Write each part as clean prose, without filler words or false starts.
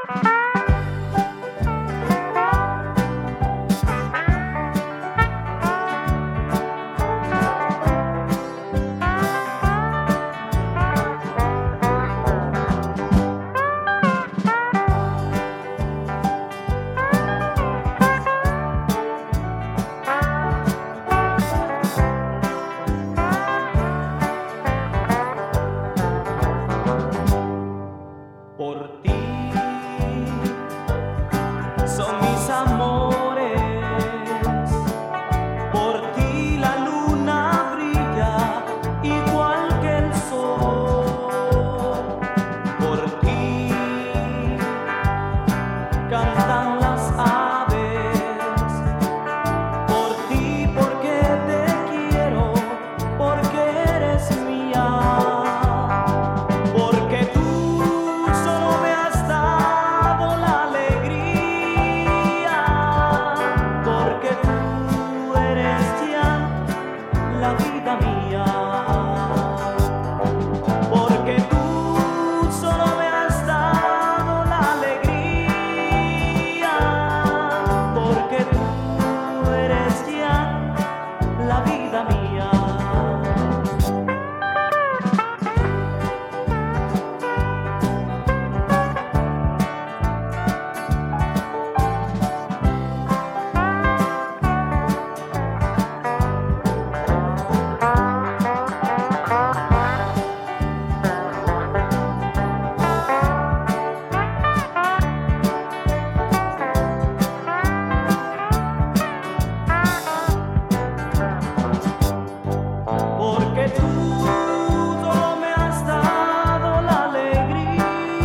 Por ti son mis amores, por ti la luna brilla igual que el sol, por ti cantan las aves, por ti porque te quiero, porque eres mía, porque tú la vida mía, porque tú solo me has dado la alegría, porque tú eres ya la vida mía. Porque tú solo me has dado la alegría,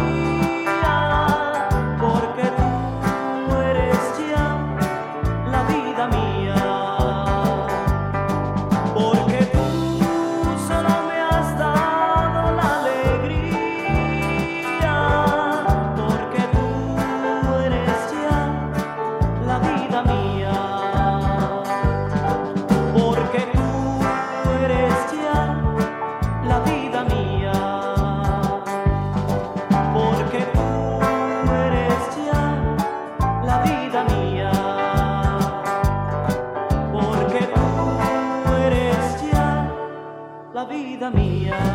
porque tú eres ya la vida mía, porque tú solo me has dado la alegría, porque tú eres ya la vida mía, porque eres ya la vida mía, porque tú eres ya la vida mía, porque tú eres ya la vida mía.